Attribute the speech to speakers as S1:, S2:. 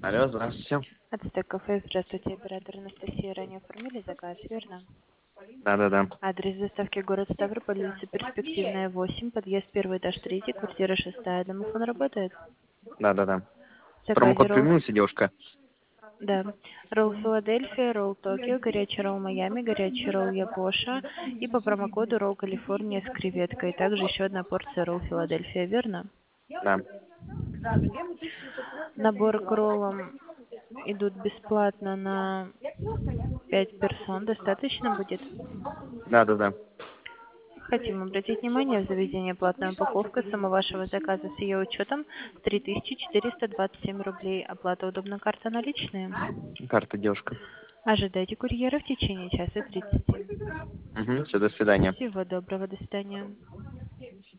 S1: Алло, здравствуйте.
S2: Ацтек кафе, здравствуйте, оператор Анастасия. Ранее оформили заказ, верно?
S1: Да-да-да.
S2: Адрес доставки город Ставрополь, улица Перспективная, 8, подъезд первый этаж 3, квартира 6. Домофон работает?
S1: Да-да-да.
S2: В заказе
S1: Промокод
S2: ролл,
S1: применился, девушка?
S2: да, ролл Филадельфия, ролл Токио, горячий ролл Майами, горячий ролл Япоша и по промокоду ролл Калифорния с креветкой. Также еще одна порция ролл Филадельфия, верно?
S1: Да.
S2: Набор к роллам идут бесплатно на 5 персон. Достаточно будет?
S1: Да-да-да.
S2: Хотим обратить внимание, в заведении платная упаковка сумма вашего заказа с ее учетом 3427 рублей. Оплата удобна, карта наличные.
S1: Карта, девушка.
S2: Ожидайте курьера в течение часа 30.
S1: Угу, все, до свидания.
S2: Всего доброго, до свидания.